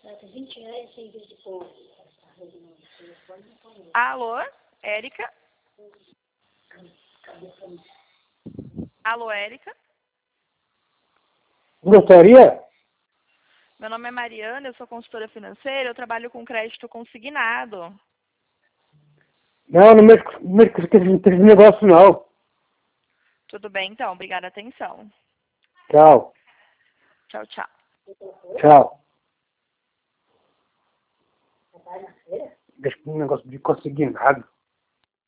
Alô, Érica? Alô, Érica? Gostaria? Meu nome é Mariana, eu sou consultora financeira, eu trabalho com crédito consignado. Não, não mexo com esse negócio não. Tudo bem, então. Obrigada, atenção. Tchau. Tchau, tchau. Tchau. Deixa um negócio de consignado.